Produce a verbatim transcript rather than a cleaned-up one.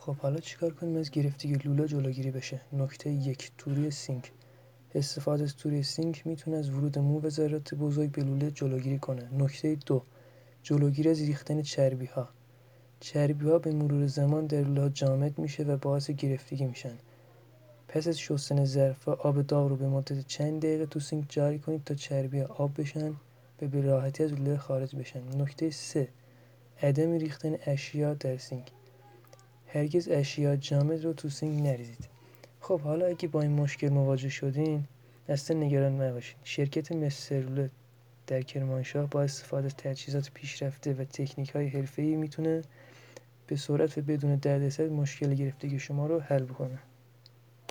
خب حالا چیکار کنیم از گرفتگی لوله جلوگیری بشه؟ نکته یک، توری سینک. استفاده از توری سینک میتونه از ورود مو و ذرات بزرگ به لوله جلوگیری کنه. نکته دو، جلوگیری از ریختن چربی ها. چربی ها به مرور زمان در لوله جامد میشه و باعث گرفتگی میشن. پس از شستن ظرف آب داغ رو به مدت چند دقیقه تو سینک جاری کنید تا چربی ها آب بشن و به راحتی از لوله خارج بشن. نکته سه، عدم ریختن اشیا در سینک. هرگز اشیا جامد رو تو سینک نریزید. خب حالا اگه با این مشکل مواجه شدین اصلا نگران نباشین. شرکت مسترلوله در کرمانشاه با استفاده از تجهیزات پیشرفته و تکنیک‌های حرفه‌ای میتونه به سرعت و بدون دردسر مشکل گرفتگی شما رو حل بکنه.